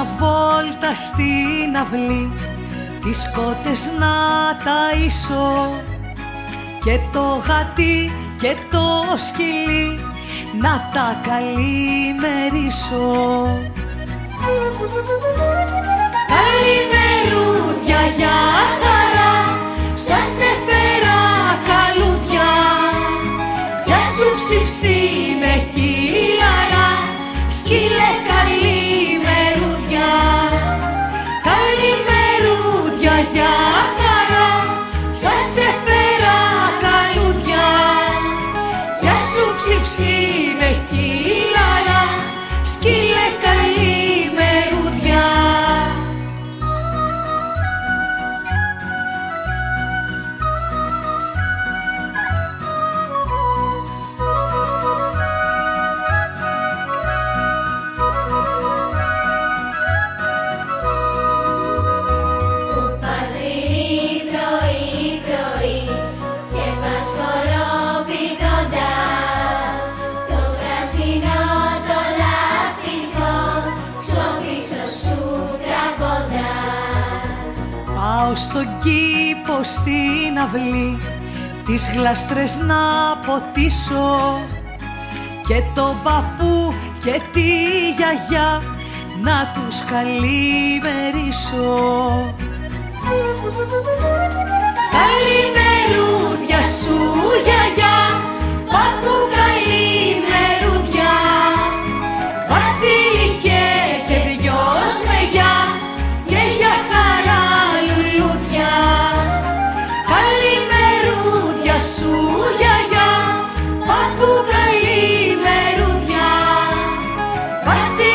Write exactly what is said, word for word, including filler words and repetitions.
μια βόλτα στην αυλή, τις κότες να ταΐσω και το γατί και το σκυλί να τα καλημερίσω. Καλημερούδια για χαρά, σας έφερα καλούδια. Γεια σου ψιψί με κύλαρα, σκύλε καλημερούδια. Καλημερούδια για χαρά, σας έφερα καλούδια. Γεια σου ψιψί με κύλαρα, σκύλε καλημερούδια. Πάω στον κήπο στην αυλή, τις γλαστρές να ποτίσω και τον παππού και τη γιαγιά να τους καλημερίσω. Καλημερούδια σου γιαγιά, παππού καλημερούδια. Βασίλικε και δυο σμεγιά και για χαρά λουλούδια. Καλημερούδια σου γιαγιά, παππού καλημερούδια. Βασίλικε